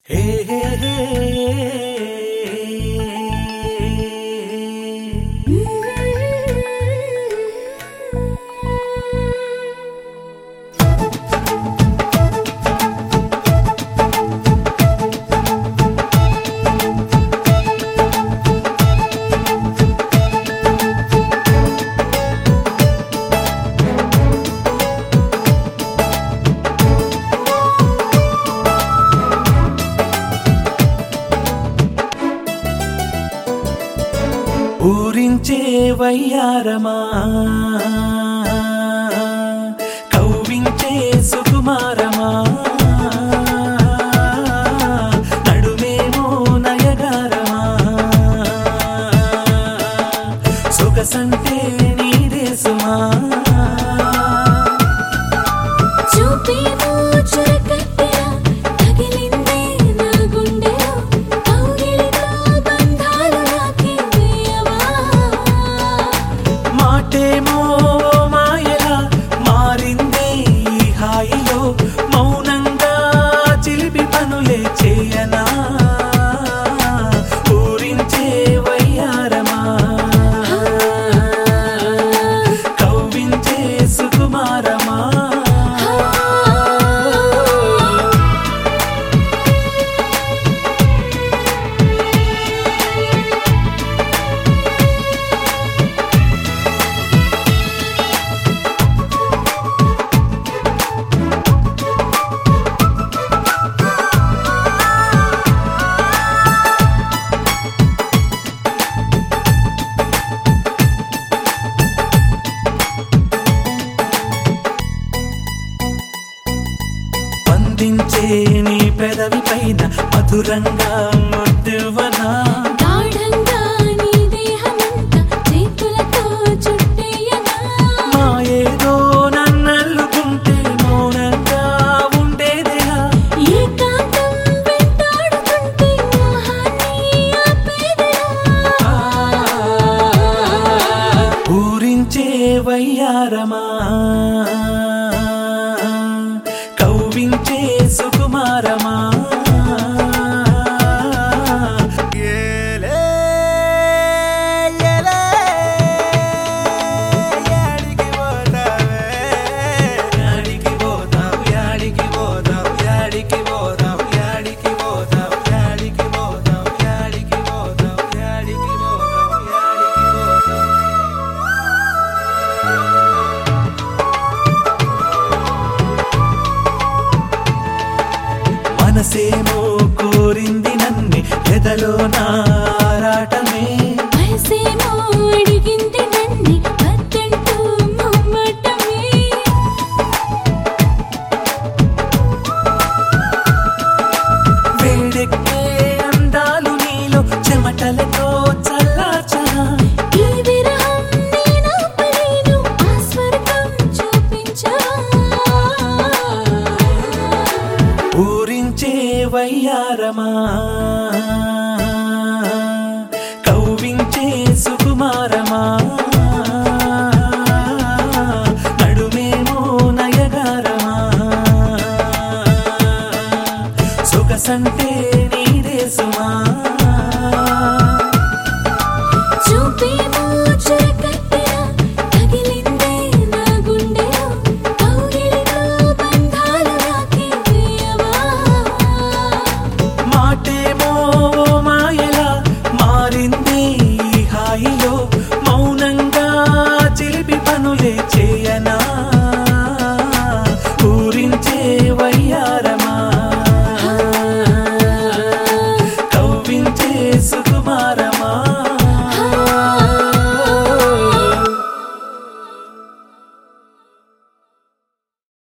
Hey, hey, hey. ఊరించే వయ్యారమా కవ్వించే సుకుమారమా నడుమేమో నయగారమా సొగసంటే నీదే సుమా చూపేమో చురకట్టెలా తగిలిందే నా గుండెలో కౌగిలితో బంధాలు నాకే వేయవా మాటేమో మాయలా మారిందే ఈ హాయిలో మౌనంగా చిలిపి పనులే చేయనా ఊరించే వయ్యారమా కవ్వించే సుకుమారమా అందించే నీ పెదవి పైన మధురంగా ముద్దువనా గాఢంగా నీ దేహమంతా చేతులతో చుట్టేయనా మాయేదో నన్నల్లుకుంటే మౌనంగా ఉండేదేలా ఏకాంతం వెంటాడుతుంటే మోహాన్ని ఆపేదెలా ఊరించే వయ్యారమా కవ్వించే సుకుమారమా మనసేమో కోరింది నన్ను ఎదలో నారాటమే వయసేమో అడిగింది నన్ను వద్దంటూ మొమ్మటమే వేడెక్కే అందాలు నీలో చెమటలతో చల్లార్చనా ఈ విరహం నేనాపలేను ఆ స్వర్గం చూపించవా ఊరించే వయ్యారమా కవ్వించే సుకుమారమా నడుమేమో నయగారమా సొగసంటే నీదే సుమా